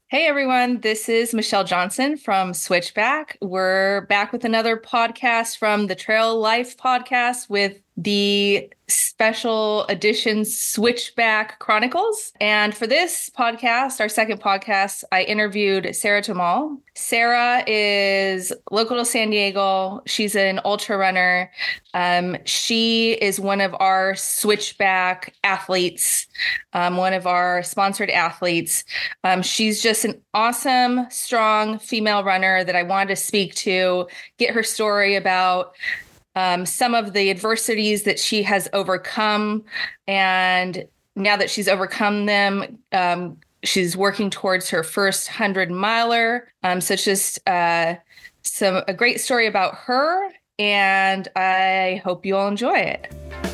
Hey everyone, this is Michelle Johnson from Switchback. We're back with another podcast from the Trail Life podcast with the special edition Switchback Chronicles. And for this podcast, our second podcast, I interviewed Sarah Tamal. Sarah is local to San Diego. She's an ultra runner. She is one of our Switchback athletes, one of our sponsored athletes. She's just an awesome, strong female runner that I wanted to speak to, get her story about some of the adversities that she has overcome. And now that she's overcome them, she's working towards her first 100-miler. So it's just a great story about her, and I hope you all enjoy it.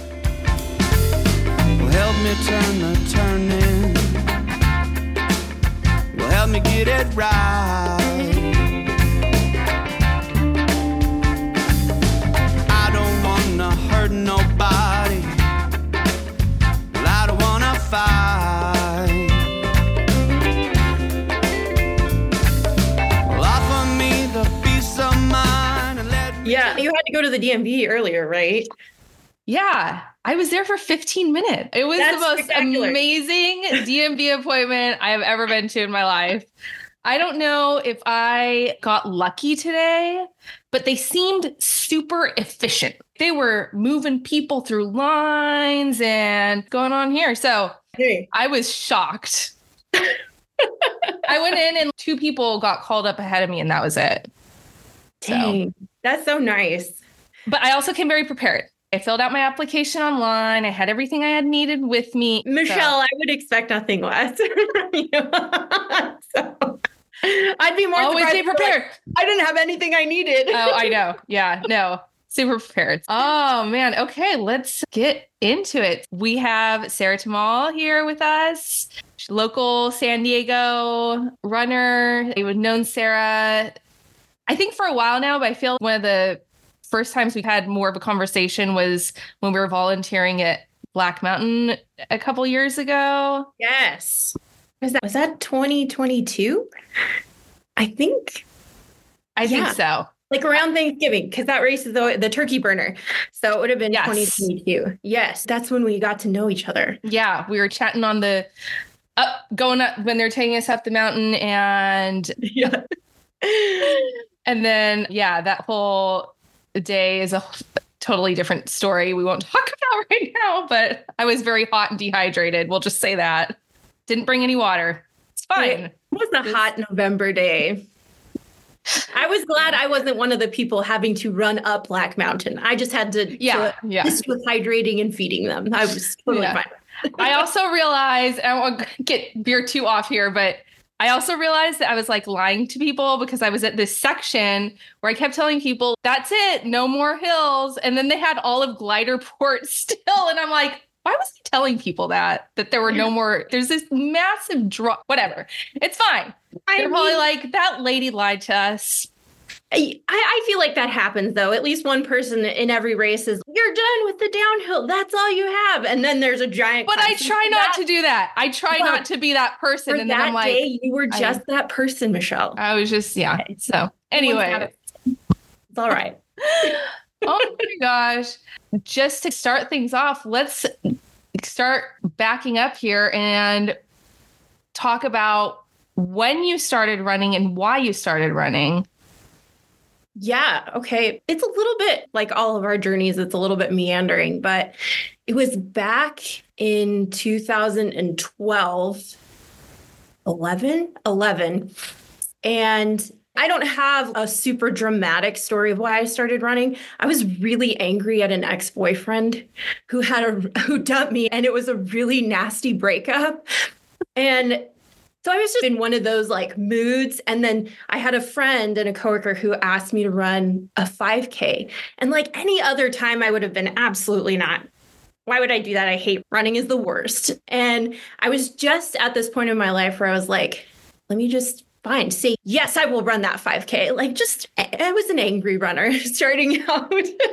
Well, help me turn the turning. Well, help me get it right. I don't wanna hurt nobody. Well, I don't wanna fight. Well, offer me the peace of mind and let me. Yeah, you had to go to the DMV earlier, right? Yeah, I was there for 15 minutes. It was the most amazing DMV appointment I have ever been to in my life. I don't know if I got lucky today, but they seemed super efficient. They were moving people through lines and going on here. So I was shocked. I went in and 2 people got called up ahead of me, and that was it. Dang, that's so nice. But I also came very prepared. I filled out my application online. I had everything I had needed with me. Michelle, I would expect nothing less from you. So I'd be more always surprised. Stay prepared. I didn't have anything I needed. Oh, I know. Yeah, no, super prepared. Oh, man. Okay, let's get into it. We have Sarah Tamal here with us, local San Diego runner. We've known Sarah, I think, for a while now, but I feel one of the first times we had more of a conversation was when we were volunteering at Black Mountain a couple years ago. Yes. Was that 2022? I think so. Like around Thanksgiving, because that race is the turkey burner. So it would have been 2022. Yes. That's when we got to know each other. Yeah. We were chatting on the going up when they're taking us up the mountain, and and then that whole day is a totally different story we won't talk about right now, but I was very hot and dehydrated. We'll just say that. Didn't bring any water. It's fine. It was a hot November day. I was glad I wasn't one of the people having to run up Black Mountain. I just had to assist with hydrating and feeding them. I was totally fine. I also realized, I won't get veer too off here, but I also realized that I was like lying to people because I was at this section where I kept telling people, that's it, no more hills. And then they had all of Gliderport still. And I'm like, why was I telling people that there were no more? There's this massive drop, whatever. It's fine. They're probably like, that lady lied to us. I feel like that happens, though. At least one person in every race is, you're done with the downhill. That's all you have. And then there's a giant. But I try not to do that. I try not to be that person. And then I'm like, day, you were just that person, Michelle. I was just, So anyway. It's all right. Oh my gosh. Just to start things off, let's start backing up here and talk about when you started running and why you started running. Yeah. Okay. It's a little bit like all of our journeys. It's a little bit meandering, but it was back in 2012, 11. And I don't have a super dramatic story of why I started running. I was really angry at an ex-boyfriend who dumped me, and it was a really nasty breakup. And so I was just in one of those like moods. And then I had a friend and a coworker who asked me to run a 5K. And like any other time, I would have been absolutely not. Why would I do that? I hate running, is the worst. And I was just at this point in my life where I was like, let me just say, yes, I will run that 5K. Like I was an angry runner starting out.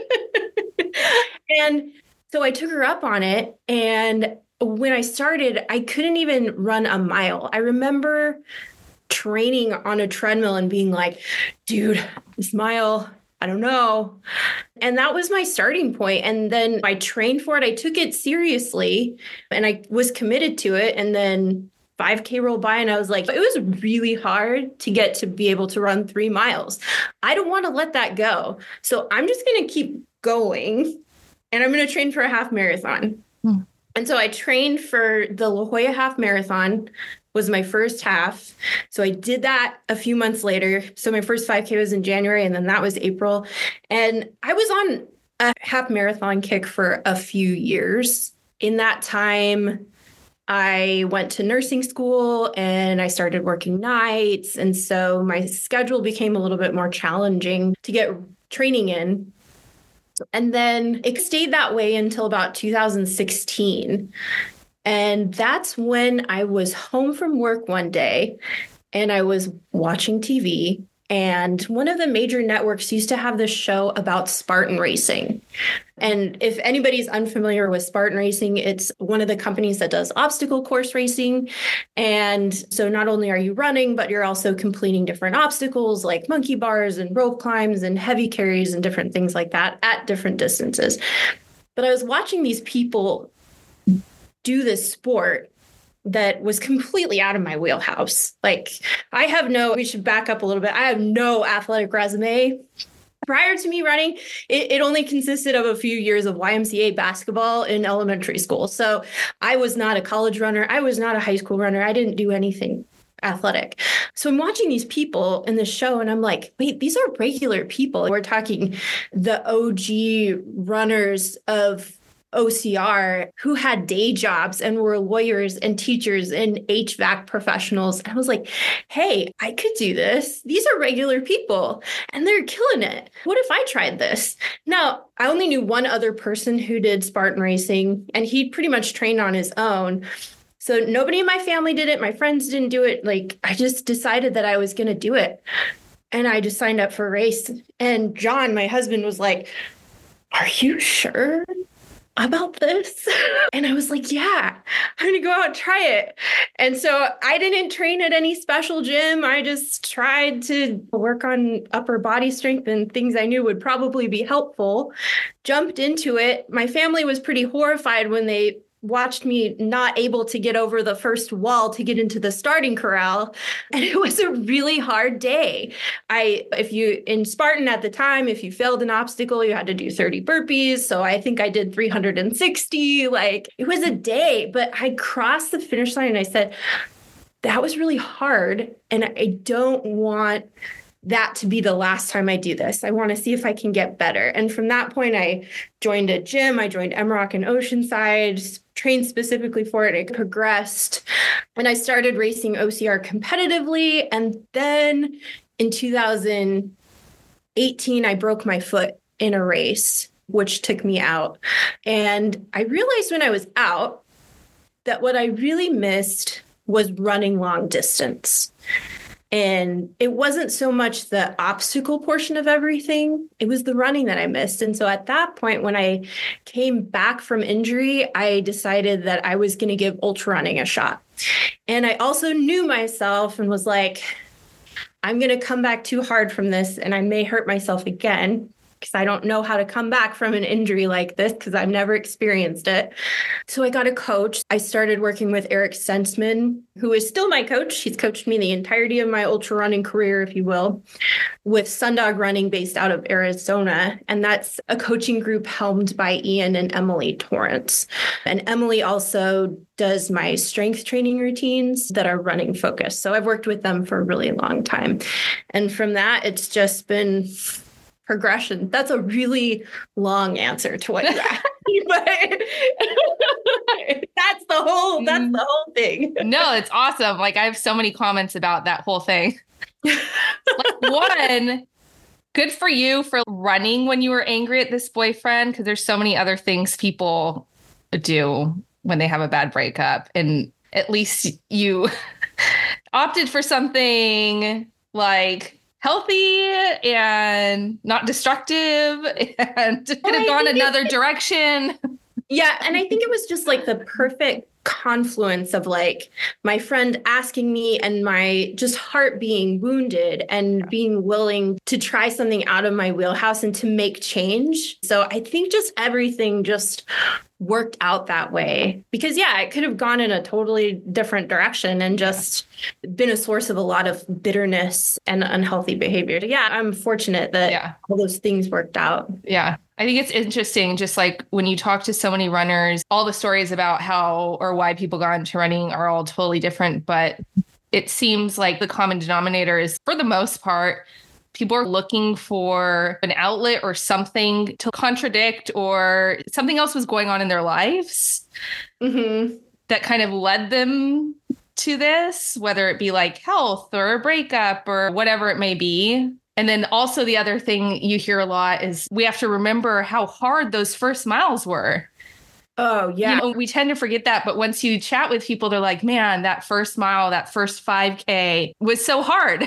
And so I took her up on it. And when I started, I couldn't even run a mile. I remember training on a treadmill and being like, dude, this mile, I don't know. And that was my starting point. And then I trained for it. I took it seriously and I was committed to it. And then 5K rolled by and I was like, it was really hard to get to be able to run 3 miles. I don't want to let that go. So I'm just going to keep going and I'm going to train for a half marathon. And so I trained for the La Jolla half marathon was my first half. So I did that a few months later. So my first 5K was in January and then that was April. And I was on a half marathon kick for a few years. In that time, I went to nursing school and I started working nights. And so my schedule became a little bit more challenging to get training in. And then it stayed that way until about 2016. And that's when I was home from work one day and I was watching TV. And one of the major networks used to have this show about Spartan racing. And if anybody's unfamiliar with Spartan racing, it's one of the companies that does obstacle course racing. And so not only are you running, but you're also completing different obstacles like monkey bars and rope climbs and heavy carries and different things like that at different distances. But I was watching these people do this sport that was completely out of my wheelhouse. Like we should back up a little bit. I have no athletic resume. Prior to me running, it only consisted of a few years of YMCA basketball in elementary school. So I was not a college runner. I was not a high school runner. I didn't do anything athletic. So I'm watching these people in the show and I'm like, wait, these are regular people. We're talking the OG runners of OCR who had day jobs and were lawyers and teachers and HVAC professionals. And I was like, hey, I could do this. These are regular people and they're killing it. What if I tried this? Now, I only knew one other person who did Spartan racing and he pretty much trained on his own. So nobody in my family did it. My friends didn't do it. Like, I just decided that I was going to do it. And I just signed up for a race. And John, my husband, was like, are you sure about this? And I was like, yeah, I'm going to go out and try it. And so I didn't train at any special gym. I just tried to work on upper body strength and things I knew would probably be helpful. Jumped into it. My family was pretty horrified when they watched me not able to get over the first wall to get into the starting corral. And it was a really hard day. In Spartan at the time, if you failed an obstacle, you had to do 30 burpees. So I think I did 360. Like, it was a day, but I crossed the finish line and I said, that was really hard. And I don't want that to be the last time I do this. I want to see if I can get better. And from that point, I joined a gym. I joined MROC in Oceanside, trained specifically for it. It progressed. And I started racing OCR competitively. And then in 2018, I broke my foot in a race, which took me out. And I realized when I was out that what I really missed was running long distance. And it wasn't so much the obstacle portion of everything. It was the running that I missed. And so at that point, when I came back from injury, I decided that I was going to give ultra running a shot. And I also knew myself and was like, I'm going to come back too hard from this and I may hurt myself again, because I don't know how to come back from an injury like this because I've never experienced it. So I got a coach. I started working with Eric Sensman, who is still my coach. He's coached me the entirety of my ultra running career, if you will, with Sundog Running based out of Arizona. And that's a coaching group helmed by Ian and Emily Torrance. And Emily also does my strength training routines that are running focused. So I've worked with them for a really long time. And from that, it's just been progression. That's a really long answer to what you asked me, but that's the whole thing. No, it's awesome. Like, I have so many comments about that whole thing. Like, one, good for you for running when you were angry at this boyfriend, because there's so many other things people do when they have a bad breakup. And at least you opted for something like healthy and not destructive and could have gone another direction. Yeah. And I think it was just like the perfect confluence of like my friend asking me and my just heart being wounded and being willing to try something out of my wheelhouse and to make change. So I think just everything just worked out that way because it could have gone in a totally different direction and just been a source of a lot of bitterness and unhealthy behavior. I'm fortunate that all those things worked out. Yeah. I think it's interesting, just like when you talk to so many runners, all the stories about how or why people got into running are all totally different. But it seems like the common denominator is, for the most part, people are looking for an outlet or something to contradict, or something else was going on in their lives that kind of led them to this, whether it be like health or a breakup or whatever it may be. And then also the other thing you hear a lot is we have to remember how hard those first miles were. Oh, yeah. We tend to forget that. But once you chat with people, they're like, man, that first mile, that first 5K was so hard.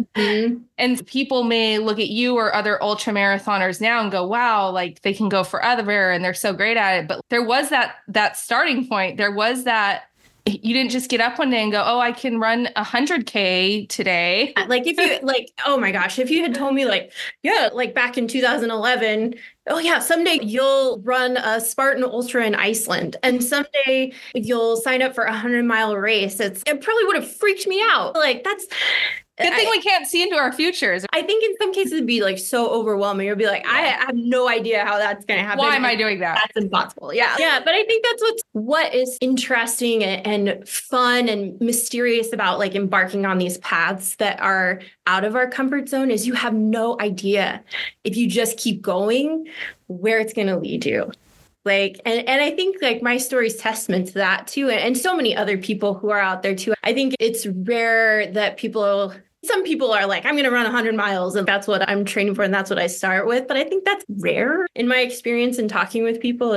And people may look at you or other ultra marathoners now and go, wow, like they can go forever and they're so great at it. But there was that starting point. There was that. You didn't just get up one day and go, oh, I can run 100K today. Like if you oh my gosh, if you had told me like back in 2011, oh yeah, someday you'll run a Spartan Ultra in Iceland and someday you'll sign up for a 100-mile race. It probably would have freaked me out. Like that's good thing we can't see into our futures. I think in some cases it'd be like so overwhelming. You'll be like, I have no idea how that's going to happen. Why am I doing that? That's impossible. Yeah. But I think that's what is interesting and fun and mysterious about like embarking on these paths that are out of our comfort zone is you have no idea if you just keep going where it's going to lead you. Like, and I think like my story is testament to that too. And so many other people who are out there too. I think it's rare that some people are like, I'm going to run 100 miles and that's what I'm training for. And that's what I start with. But I think that's rare in my experience in talking with people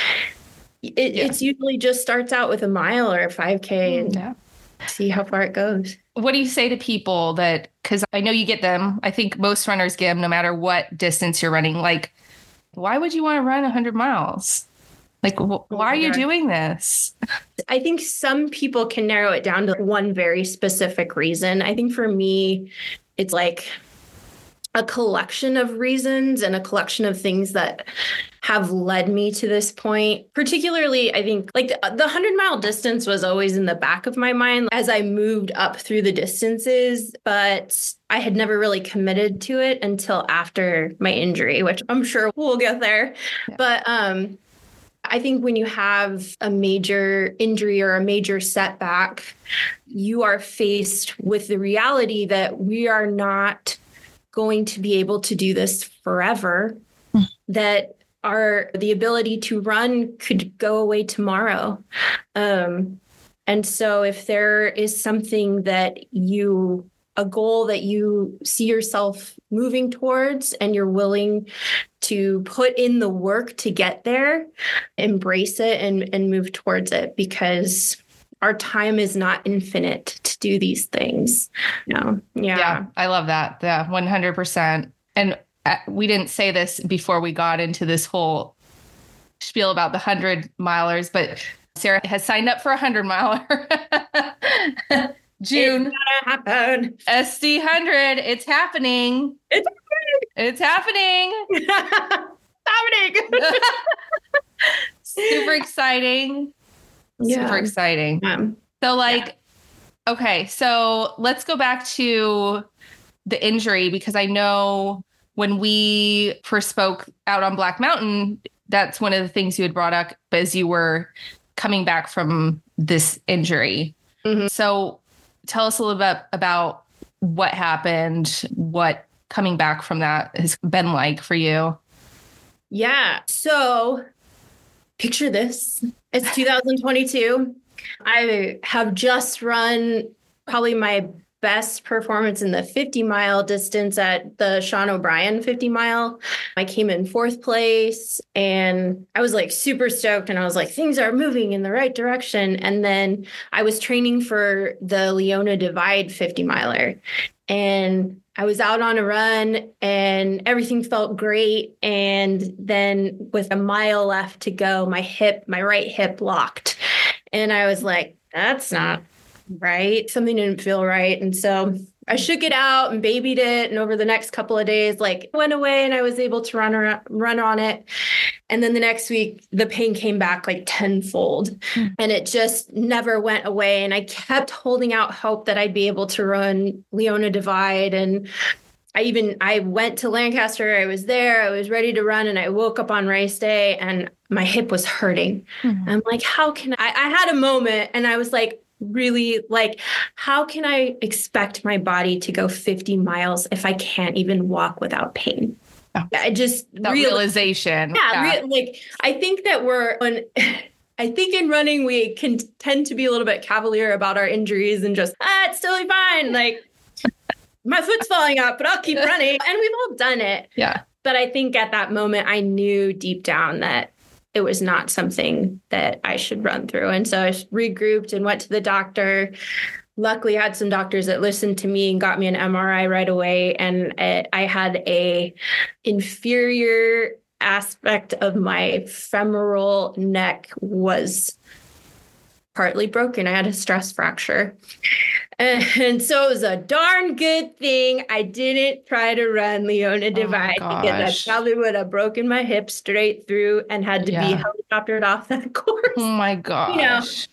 it's usually just starts out with a mile or a 5K and see how far it goes. What do you say to people because I know you get them. I think most runners get them no matter what distance you're running. Like, why would you want to run 100 miles? Like, why are you doing this? I think some people can narrow it down to one very specific reason. I think for me, it's like a collection of reasons and a collection of things that have led me to this point. Particularly, I think like the 100-mile distance was always in the back of my mind as I moved up through the distances, but I had never really committed to it until after my injury, which I'm sure we'll get there. Yeah. But I think when you have a major injury or a major setback, you are faced with the reality that we are not going to be able to do this forever, that the ability to run could go away tomorrow. And so if there is something a goal that you see yourself moving towards and you're willing to put in the work to get there, embrace it and move towards it, because our time is not infinite to do these things. Yeah, I love that. Yeah, 100%. And we didn't say this before we got into this whole spiel about the 100-milers, but Sarah has signed up for a 100-miler. June. It's gonna happen. SD 100. It's happening. It's happening. Happening. Super exciting. Super exciting. So okay, so let's go back to the injury, because I know when we first spoke out on Black Mountain, that's one of the things you had brought up as you were coming back from this injury. Mm-hmm. So tell us a little bit about what happened, what coming back from that has been like for you. Yeah. So picture this. It's 2022. I have just run probably my best performance in the 50-mile distance at the Sean O'Brien 50-mile. I came in 4th place and I was like super stoked, and I was like, things are moving in the right direction. And then I was training for the Leona Divide 50-miler, and I was out on a run and everything felt great. And then with a mile left to go, my right hip locked. And I was like, that's not right. Something didn't feel right. And so I shook it out and babied it. And over the next couple of days, like, it went away and I was able to run on it. And then the next week, the pain came back like tenfold and it just never went away. And I kept holding out hope that I'd be able to run Leona Divide. And I went to Lancaster. I was there. I was ready to run. And I woke up on race day and my hip was hurting. I'm like, how can I had a moment and I was like, really, like, how can I expect my body to go 50 miles if I can't even walk without pain? I just that realization. Like, I think that I think in running, we can tend to be a little bit cavalier about our injuries and just, it's totally fine. Like, my foot's falling out, but I'll keep running. And we've all done it. Yeah. But I think at that moment, I knew deep down that it was not something that I should run through. And so I regrouped and went to the doctor. Luckily, I had some doctors that listened to me and got me an MRI right away. And I had a inferior aspect of my femoral neck was partly broken. I had a stress fracture. And so it was a darn good thing I didn't try to run Leona Divide because I probably would have broken my hip straight through and had to be helicoptered off that course. Oh my gosh.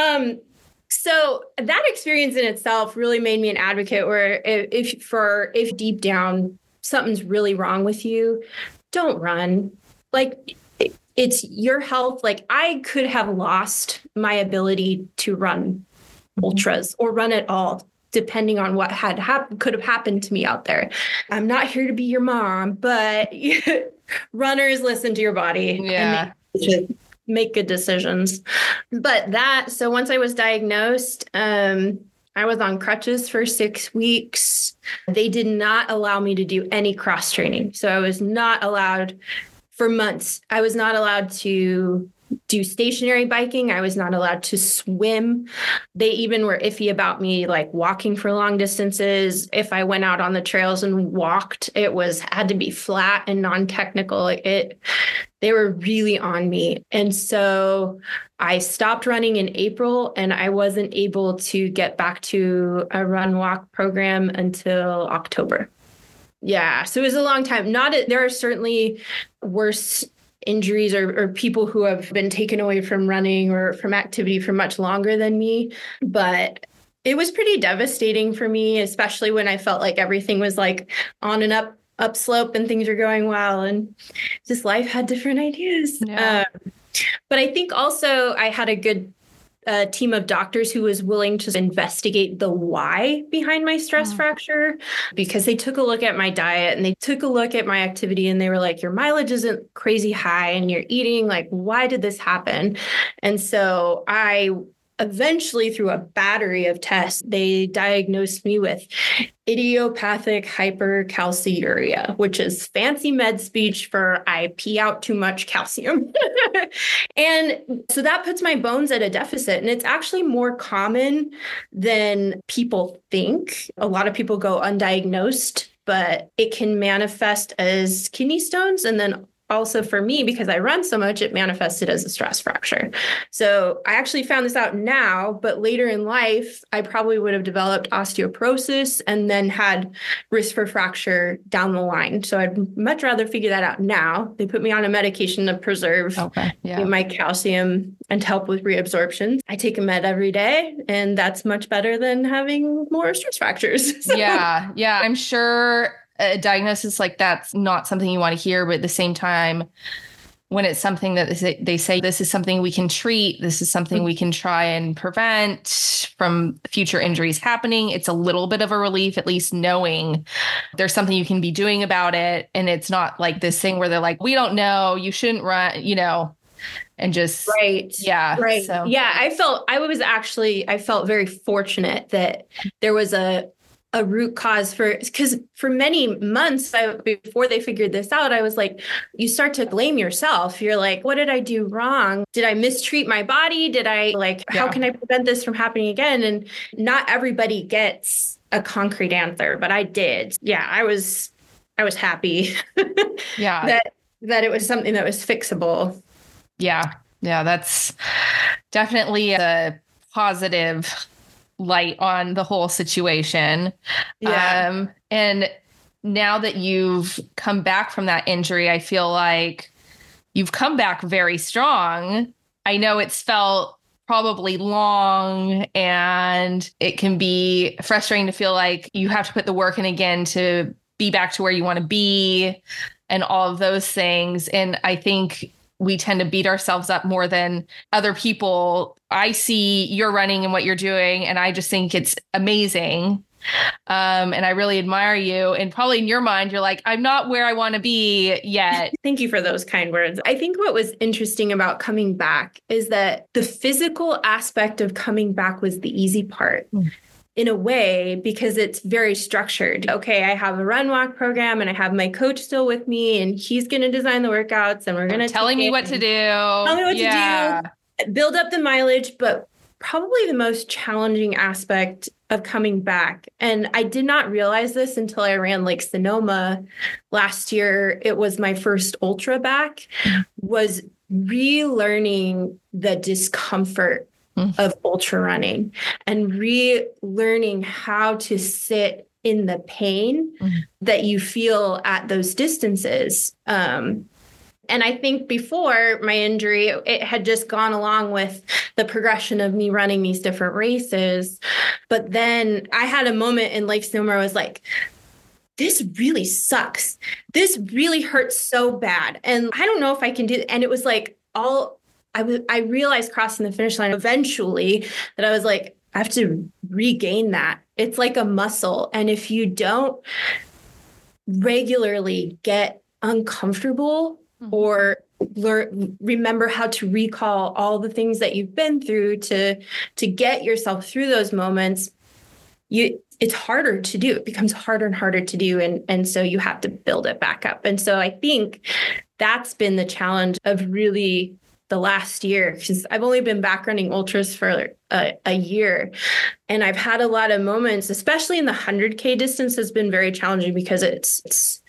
So that experience in itself really made me an advocate where if deep down something's really wrong with you, don't run. Like, it's your health. Like, I could have lost my ability to run ultras or run at all, depending on what could have happened to me out there. I'm not here to be your mom, but runners, listen to your body. Yeah. And make good decisions. So once I was diagnosed, I was on crutches for 6 weeks. They did not allow me to do any cross training. So I was not allowed for months. I was not allowed to do stationary biking. I was not allowed to swim. They even were iffy about me like walking for long distances. If I went out on the trails and walked, had to be flat and non-technical. They were really on me. And so I stopped running in April and I wasn't able to get back to a run walk program until October. Yeah. So it was a long time. There are certainly worse injuries or people who have been taken away from running or from activity for much longer than me. But it was pretty devastating for me, especially when I felt like everything was like on an up slope and things were going well. And just life had different ideas. Yeah. But I think also I had a good team of doctors who was willing to investigate the why behind my stress fracture, because they took a look at my diet and they took a look at my activity and they were like, your mileage isn't crazy high and you're eating, like, why did this happen? And so I eventually, through a battery of tests, they diagnosed me with idiopathic hypercalciuria, which is fancy med speech for I pee out too much calcium. And so that puts my bones at a deficit. And it's actually more common than people think. A lot of people go undiagnosed, but it can manifest as kidney stones. And then also for me, because I run so much, it manifested as a stress fracture. So I actually found this out now, but later in life, I probably would have developed osteoporosis and then had risk for fracture down the line. So I'd much rather figure that out now. They put me on a medication to preserve my calcium and to help with reabsorption. I take a med every day, and that's much better than having more stress fractures. So. Yeah. I'm sure a diagnosis like that's not something you want to hear, but at the same time, when it's something that they say, this is something we can treat, this is something we can try and prevent from future injuries happening, it's a little bit of a relief, at least knowing there's something you can be doing about it. And it's not like this thing where they're like, we don't know, you shouldn't run, and just. Right. Yeah. Right. So. Yeah. I felt very fortunate that there was a root cause because for many months before they figured this out, I was like, you start to blame yourself. You're like, what did I do wrong? Did I mistreat my body? How can I prevent this from happening again? And not everybody gets a concrete answer, but I did. Yeah, I was happy that it was something that was fixable. Yeah. Yeah, definitely a positive light on the whole situation. Yeah. And now that you've come back from that injury, I feel like you've come back very strong. I know it's felt probably long and it can be frustrating to feel like you have to put the work in again to be back to where you want to be and all of those things. And I think we tend to beat ourselves up more than other people. I see you're running and what you're doing, and I just think it's amazing. And I really admire you. And probably in your mind, you're like, I'm not where I want to be yet. Thank you for those kind words. I think what was interesting about coming back is that the physical aspect of coming back was the easy part. In a way, because it's very structured. Okay, I have a run walk program and I have my coach still with me and he's going to design the workouts and we're going to telling me what to do. Tell me what to do, build up the mileage. But probably the most challenging aspect of coming back, and I did not realize this until I ran Lake Sonoma last year. It was my first ultra back, was relearning the discomfort of ultra running and relearning how to sit in the pain that you feel at those distances. And I think before my injury, it had just gone along with the progression of me running these different races. But then I had a moment in Lake Sonoma where I was like, this really sucks. This really hurts so bad. And I don't know if I can do it. And it was like I realized crossing the finish line eventually that I was like, I have to regain that. It's like a muscle. And if you don't regularly get uncomfortable or remember how to recall all the things that you've been through to get yourself through those moments, it's harder to do. It becomes harder and harder to do. And so you have to build it back up. And so I think that's been the challenge of really the last year, because I've only been back running ultras for a year. And I've had a lot of moments, especially in the 100K distance, has been very challenging because it's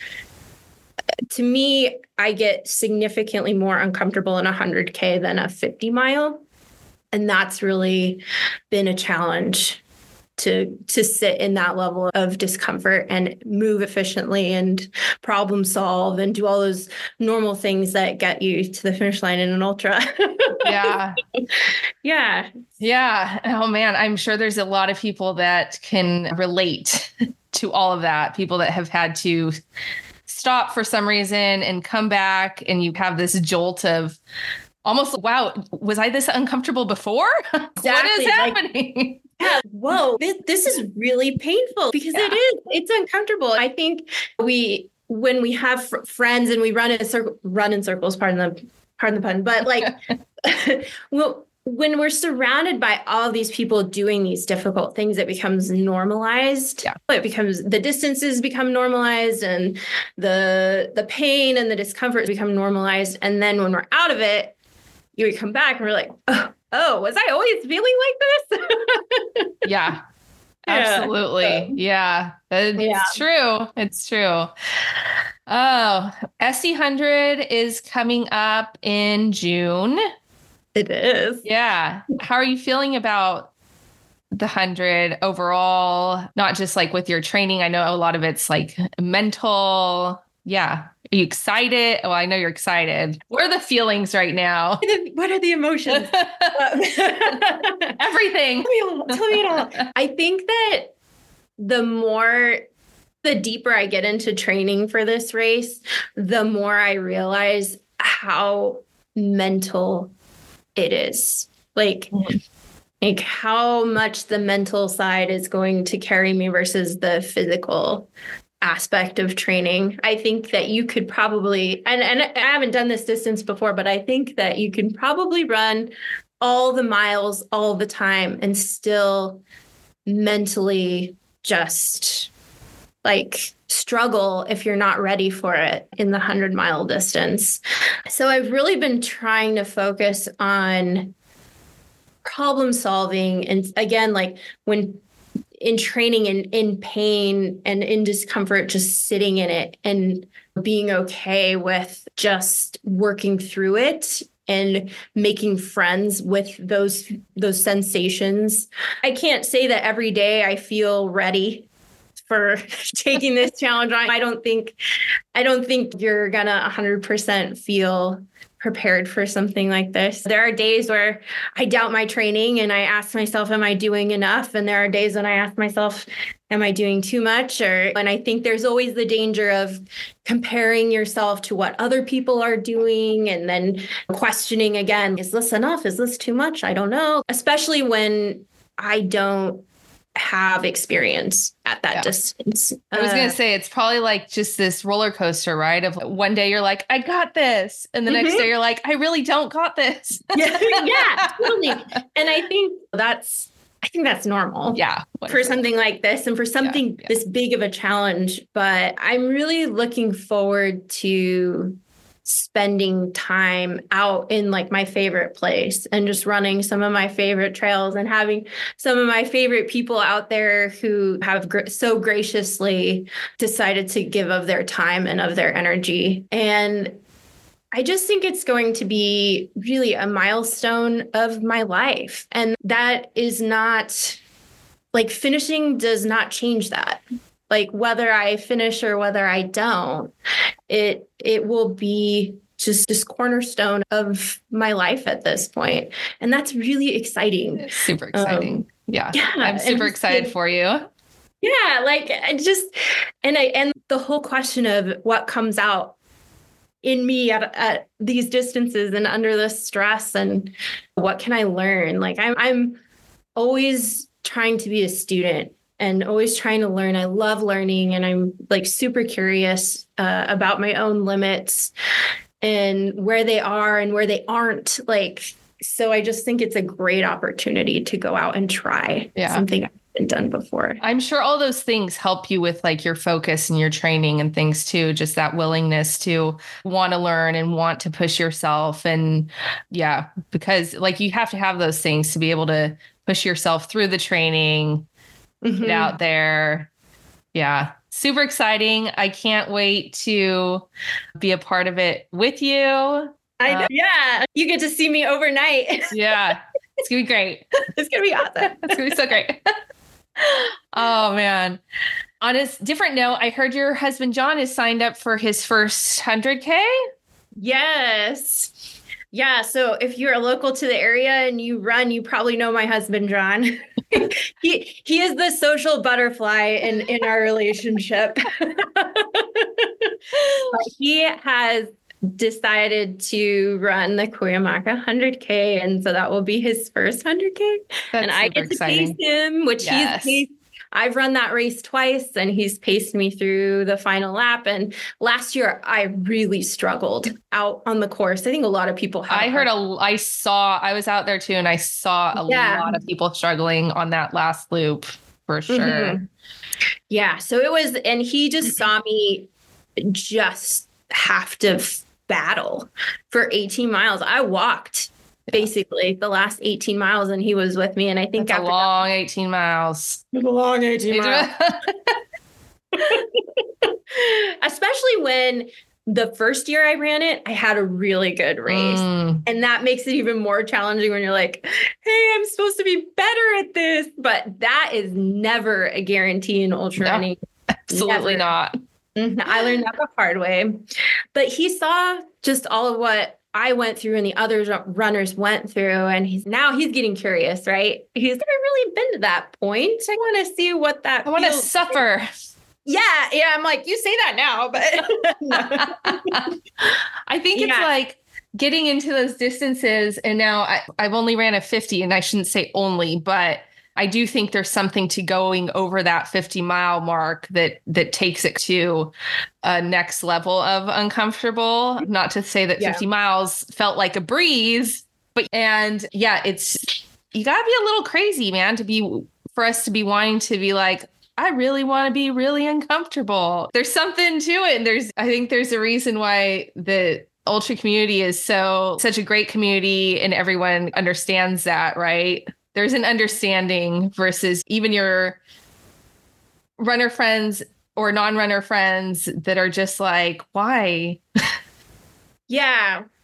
to me, I get significantly more uncomfortable in a 100K than a 50 mile. And that's really been a challenge to sit in that level of discomfort and move efficiently and problem solve and do all those normal things that get you to the finish line in an ultra. Yeah. Yeah. Yeah. Oh man, I'm sure there's a lot of people that can relate to all of that. People that have had to stop for some reason and come back, and you have this jolt of almost, wow, was I this uncomfortable before? Exactly. What is happening? Yeah. Whoa, this is really painful because it is. It's uncomfortable. I think when we have friends and we run in circles, pardon the pun, but like, well, when we're surrounded by all of these people doing these difficult things, it becomes normalized. Yeah. It becomes, the distances become normalized and the pain and the discomfort become normalized. And then when we're out of it, you come back and we're like, oh, was I always feeling like this? Yeah, absolutely. Yeah, it's true. It's true. Oh, SC100 is coming up in June. It is. Yeah. How are you feeling about the 100 overall? Not just like with your training. I know a lot of it's like mental. Yeah. Are you excited? Well, I know you're excited. What are the feelings right now? What are the emotions? Everything. Tell me it all. I think that the deeper I get into training for this race, the more I realize how mental it is. Like how much the mental side is going to carry me versus the physical aspect of training. I think that you could probably, and I haven't done this distance before, but I think that you can probably run all the miles all the time and still mentally just like struggle if you're not ready for it in the 100-mile distance. So I've really been trying to focus on problem solving. And again, like when in training and in pain and in discomfort, just sitting in it and being okay with just working through it and making friends with those sensations. I can't say that every day I feel ready for taking this challenge on. I don't think you're gonna 100% feel prepared for something like this. There are days where I doubt my training and I ask myself, am I doing enough? And there are days when I ask myself, am I doing too much? And I think there's always the danger of comparing yourself to what other people are doing and then questioning again, is this enough? Is this too much? I don't know. Especially when I don't have experience at that distance. I was going to say, it's probably like just this roller coaster, right? Of one day you're like, I got this. And the next day you're like, I really don't got this. Yeah, totally. And I think that's normal. Yeah. For something like this and for something this big of a challenge. But I'm really looking forward to spending time out in like my favorite place and just running some of my favorite trails and having some of my favorite people out there who have so graciously decided to give of their time and of their energy. And I just think it's going to be really a milestone of my life. And that is not like finishing does not change that. Like whether I finish or whether I don't, it will be just this cornerstone of my life at this point. And that's really exciting. It's super exciting. Yeah. I'm and super excited for you. Yeah. Like I just, and the whole question of what comes out in me at these distances and under this stress and what can I learn? Like I'm always trying to be a student and always trying to learn. I love learning and I'm like super curious about my own limits and where they are and where they aren't. Like, so I just think it's a great opportunity to go out and try something I haven't done before. I'm sure all those things help you with like your focus and your training and things too. Just that willingness to want to learn and want to push yourself. And because like you have to have those things to be able to push yourself through the training. Get out there. Yeah. Super exciting. I can't wait to be a part of it with you. I know. Yeah. You get to see me overnight. Yeah. It's going to be great. It's going to be awesome. It's going to be so great. Oh, man. On a different note, I heard your husband, John, is signed up for his first 100K. Yes. Yeah. So if you're local to the area and you run, you probably know my husband, John. He is the social butterfly in our relationship. He has decided to run the Cuyamaca 100K. And so that will be his first 100K. And I get to pace him, which he's paced. I've run that race twice and he's paced me through the final lap. And last year I really struggled out on the course. I think a lot of people have. I was out there too. And I saw a lot of people struggling on that last loop for sure. Yeah. So it was, and he just saw me just have to battle for 18 miles. I walked basically the last 18 miles and he was with me. And I think that's a long 18 miles. It's a long 18 miles. Especially when the first year I ran it, I had a really good race. And that makes it even more challenging when you're like, hey, I'm supposed to be better at this. But that is never a guarantee in ultra running. Absolutely not. I learned that the hard way. But he saw just all of what I went through and the other runners went through, and he's getting curious, right? He's never really been to that point. I want to see what that I want to suffer. Yeah. I'm like, you say that now, but I think it's like getting into those distances. And now I've only ran a 50, and I shouldn't say only, but I do think there's something to going over that 50-mile mark that takes it to a next level of uncomfortable. Not to say that 50 miles felt like a breeze, but it's you gotta be a little crazy, man, for us to be wanting to be like, I really want to be really uncomfortable. There's something to it. And I think there's a reason why the ultra community is such a great community, and everyone understands that, right? There's an understanding versus even your runner friends or non-runner friends that are just like, why? Yeah.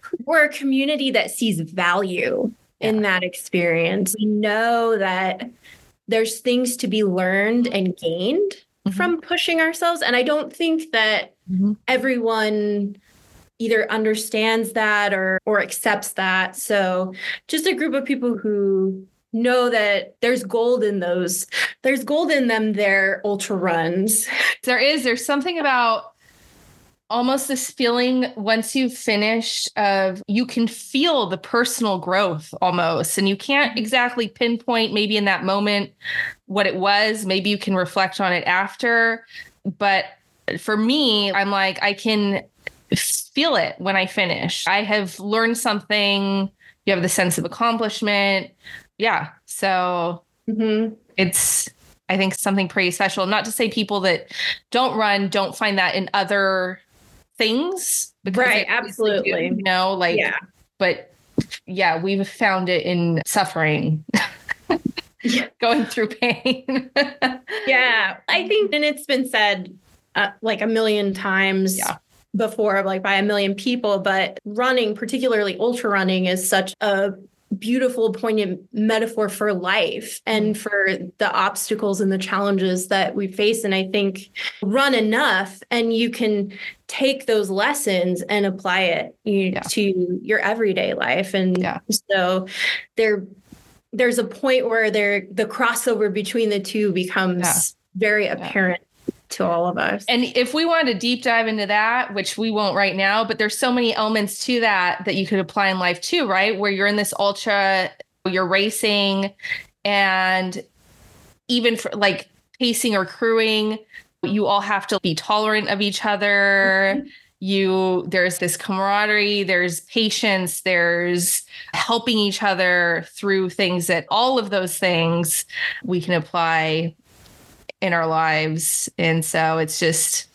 we're a community that sees value in that experience. We know that there's things to be learned and gained from pushing ourselves. And I don't think that everyone either understands that or accepts that. So just a group of people who know that there's gold in those. There's gold in them, their ultra runs. There's something about almost this feeling once you've finished of you can feel the personal growth almost, and you can't exactly pinpoint maybe in that moment what it was. Maybe you can reflect on it after. But for me, I'm like, I can feel it when I finish. I have learned something. You have the sense of accomplishment. Yeah. So it's, I think, something pretty special. Not to say people that don't run don't find that in other things. Right. Absolutely. You know, like, but yeah, we've found it in suffering, going through pain. Yeah. I think, and it's been said like a million times before, like by a million people, but running, particularly ultra running, is such a beautiful, poignant metaphor for life and for the obstacles and the challenges that we face. And I think run enough and you can take those lessons and apply it to your everyday life. And so there's a point where the crossover between the two becomes very apparent to all of us. And if we wanted to deep dive into that, which we won't right now, but there's so many elements to that you could apply in life too, right? Where you're in this ultra, you're racing, and even for like pacing or crewing, you all have to be tolerant of each other. There's this camaraderie, there's patience, there's helping each other through things, that all of those things we can apply in our lives. And so it's just,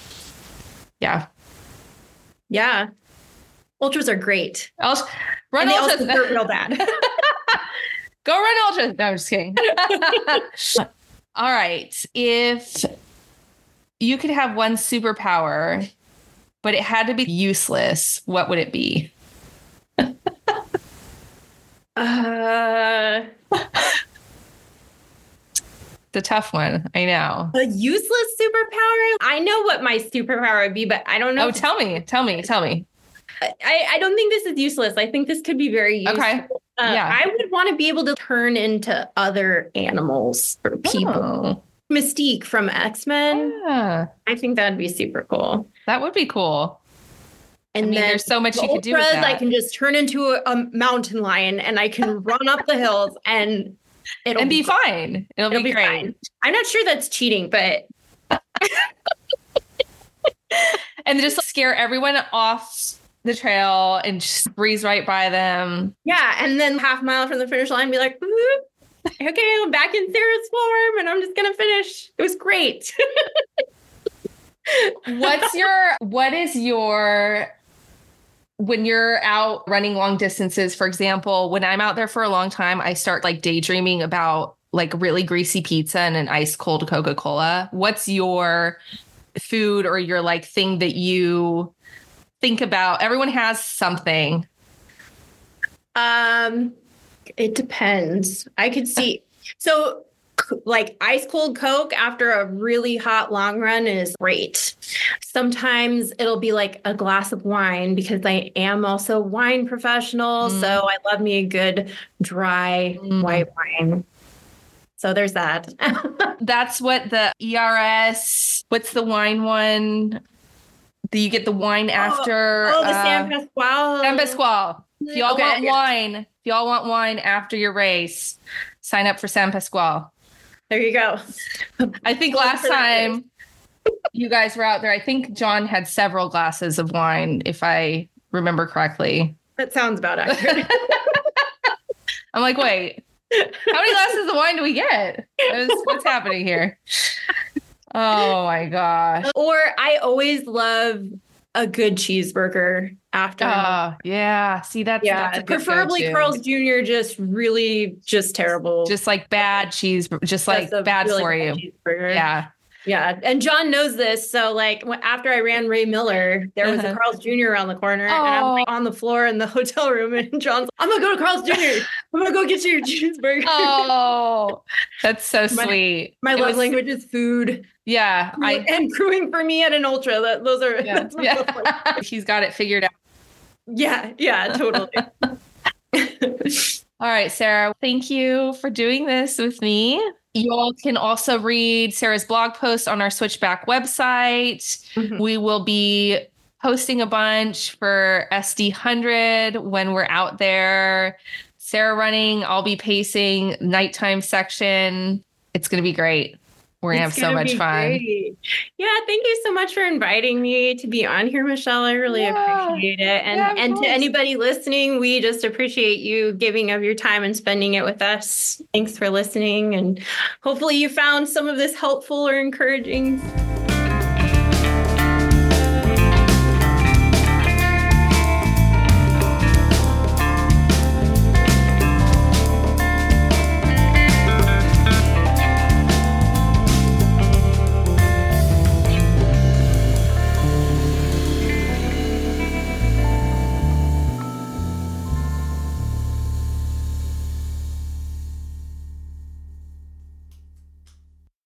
ultras are great. Run and ultras. They also hurt real bad. Go run ultras. No, I'm just kidding. All right. If you could have one superpower, but it had to be useless, what would it be? The tough one. I know. A useless superpower? I know what my superpower would be, but I don't know. Oh, tell me. I don't think this is useless. I think this could be very useful. Okay. I would want to be able to turn into other animals or people. Mystique from X-Men. Yeah. I think that'd be super cool. That would be cool. And then there's so much you could do with that. I can just turn into a mountain lion and I can run up the hills and it'll be fine. It'll be great. Fine. I'm not sure that's cheating, but and just scare everyone off the trail and just breeze right by them. Yeah, and then half mile from the finish line, be like, okay, I'm back in Sarah's form, and I'm just gonna finish. It was great. What is your when you're out running long distances, for example, when I'm out there for a long time, I start like daydreaming about like really greasy pizza and an ice cold Coca-Cola. What's your food or your like thing that you think about? Everyone has something. It depends. I could see. So like ice cold Coke after a really hot long run is great. Sometimes it'll be like a glass of wine because I am also a wine professional. So I love me a good dry white wine. So there's that. That's what the ERS, what's the wine one? Do you get the wine after? The San Pasquale. San Pasquale. If y'all want wine after your race, sign up for San Pasquale. There you go. I think last time you guys were out there, I think John had several glasses of wine, if I remember correctly. That sounds about accurate. I'm like, wait, how many glasses of wine do we get? What's happening here? Oh my gosh. Or I always love a good cheeseburger after. Yeah. See, that's a preferably Carl's Jr. Just terrible. Just like bad cheese, just like bad really for you. Yeah. Yeah. And John knows this. So like after I ran Ray Miller, there was a Carl's Jr. around the corner and I'm like on the floor in the hotel room and John's like, I'm going to go to Carl's Jr. I'm going to go get you your cheeseburger. Oh, that's so sweet. My love language is food. Yeah. And crewing for me at an ultra. Those are. Yeah. He's got it figured out. Yeah. Yeah, totally. All right, Sarah, thank you for doing this with me. You all can also read Sarah's blog post on our Switchback website. Mm-hmm. We will be posting a bunch for SD100 when we're out there. Sarah running, I'll be pacing nighttime section. It's going to be great. We're going to have so much fun. Great. Yeah, thank you so much for inviting me to be on here, Michelle. I really appreciate it. And to anybody listening, we just appreciate you giving of your time and spending it with us. Thanks for listening. And hopefully you found some of this helpful or encouraging.